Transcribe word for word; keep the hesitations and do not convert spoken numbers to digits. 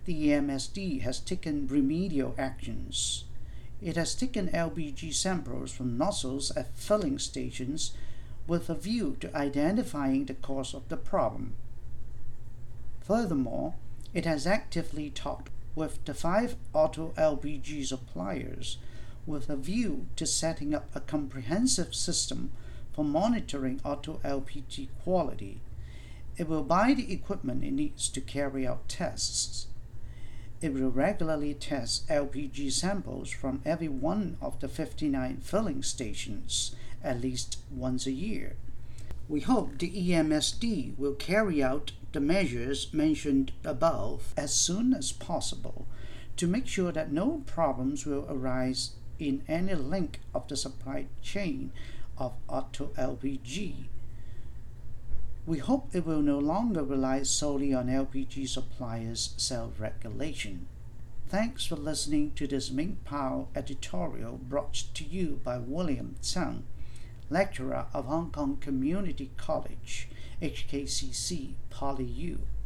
the E M S D has taken remedial actions. It has taken L P G samples from nozzles at filling stations with a view to identifying the cause of the problem. Furthermore, it has actively talked with the five auto L P G suppliers with a view to setting up a comprehensive system for monitoring auto L P G quality. It will buy the equipment it needs to carry out tests. It will regularly test L P G samples from every one of the fifty-nine filling stations at least once a year. We hope the E M S D will carry out the measures mentioned above as soon as possible to make sure that no problems will arise in any link of the supply chain of auto L P G. We hope it will no longer rely solely on L P G suppliers' self-regulation. Thanks for listening to this Ming Pao editorial brought to you by William Tsang, lecturer of Hong Kong Community College, H K C C Poly U.